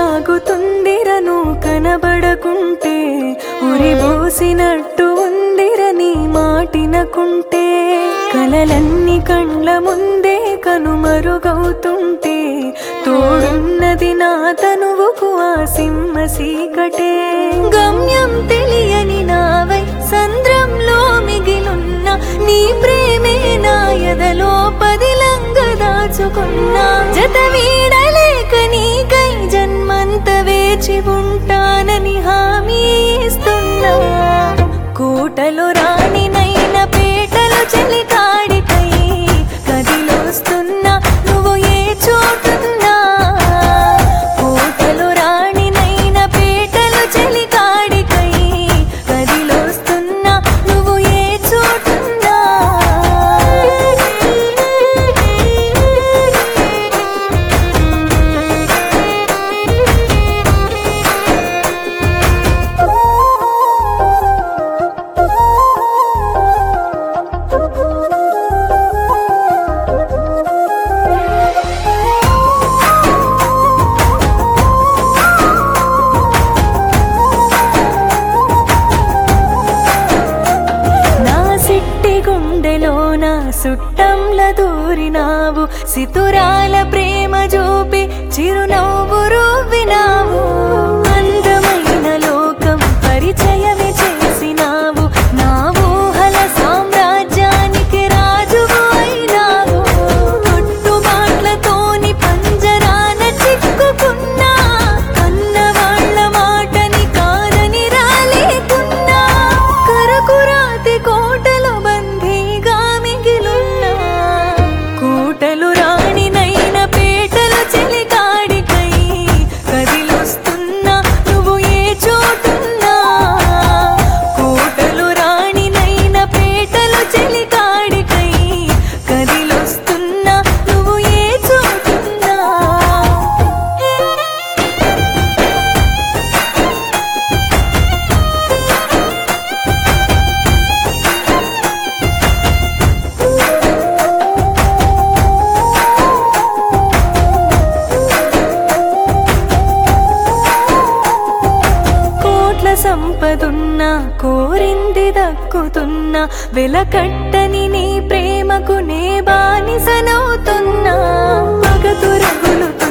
సాగుతుందిరను కనబడకుంటే ఉరిబోసినట్టు ఉందిరని మాటినకుంటే కలలన్నీ కండ్ల ముందే కనుమరుగవుతుంటే తోడున్నది నా తనువుకు ఆ సింహ సీకటే గమ్యం తెలియని నావై సంద్రంలో మిగిలున్న నీ ప్రేమే నా ఎదలో పదిలంగా దాచుకున్నా జత వీడలేక నీకై జన్మంత వేచి ఉంటానని హామీ ఇస్తున్నా కోటలో రాణినైన పేటలో చెలికాడికై కదిలొస్తున్నా నువ్వు ఏ చోటున్నా కోటలో రాణినైన పేటలో చెలికాడికై కదిలొస్తున్నా నువ్వు ఏ చోటున్నా గుండెలోన సుట్టంల దూరినావు సితురాల ప్రేమ చూపి చిరునవ్వు రువ్వినావు అందమైన లోకం పరిచయమే చేసినావు నా ఊహల సామ్రాజ్యానికి రాజువు అయినావు కట్టుబాట్లతోని పంజరాన చిక్కుకున్నా కన్నవాళ్ల మాటని కాదని రాలేకున్నా కరకురాతి కోటలో కోటలు రాణినైన పేటలు చెలికాడికై కదిలొస్తున్నా నువ్వు ఏ చోటున్నా కోటలు రాణినైన పేటలు చెలికాడికై కదిలొస్తున్నా నువ్వు ఏ చోటున్నా సంపదున్నా కోరింది దక్కుతున్నా వెలకట్టని నీ ప్రేమకు నే బానిసనవుతున్నా పగతు రగులు